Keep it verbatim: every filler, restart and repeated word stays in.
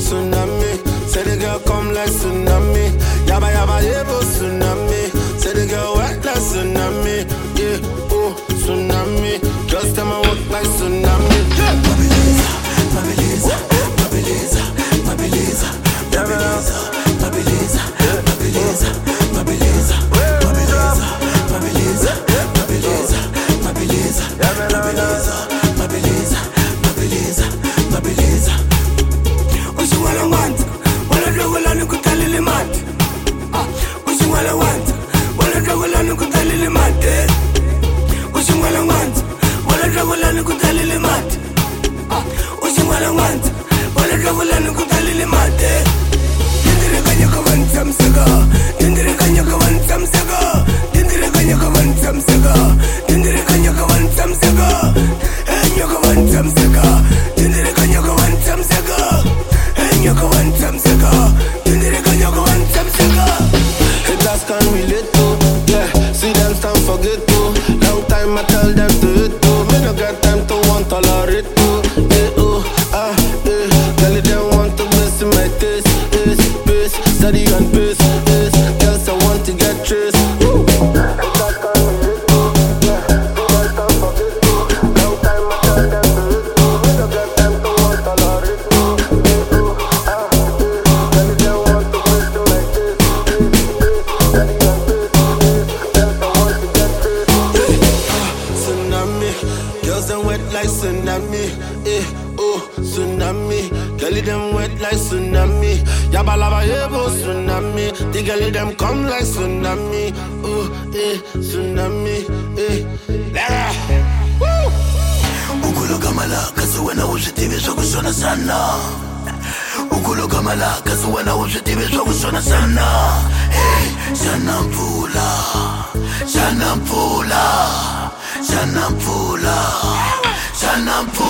tsunami. Say the girl come like tsunami. Yaba yaba yebo tsunami. Say the girl wet like tsunami. Yeah, oh tsunami. Just tell me walk like tsunami. Yeah. Mabiliza, Mabiliza, Mabiliza, Mabiliza, Mabiliza, Mabiliza, Mabiliza, Mabiliza, Mabiliza, Mabiliza, Mabiliza, Mabiliza, Mabiliza, Mabiliza, Mabiliza, Mabiliza. Ushwala want, wala drawala nukutalile mat. Ushwala want, wala drawala nukutalile mat. Ushwala want, wala drawala nukutalile mat. Ushwala want, wala drawala nukutalile mat. Dindire kanya kawan samsaga, dindire kanya kawan samsaga, dindire kanya kawan samsaga, dindire kanya kawan samsaga, enya kawan samsaga, dindire kanya kawan samsaga, enya kawan samsaga, dindire kanya kawan samsaga. Haters can relate to, yeah. See them stand forget to. Long time I tell them to hit to. Me no got time to want tolerate to. Yeah, oh, ah, yeah. Girl, they want to mess in my taste. Is, bass, steady and bass. Is, girls I want to get trace. Woo. Haters can relate to, yeah. See them stand forget to. Long time I tell them to hit to. Me no got time to want tolerate to. Yeah, oh, ah, yeah. Girl, they want to mess in my taste. Tsunami, girls them wet like tsunami. Eh, oh, tsunami. Girlie them wet like tsunami. Yaba lava yebo tsunami. The girlie them come like tsunami. Oh, eh, tsunami. Eh, Lara. Woo! Ukulo kamala kasuwana uzitibe zokusona sana. Ukulo kamala kasuwana uzitibe zokusona sana. Hey, sana mpula, sana mpula, sana mpula, sana mpula.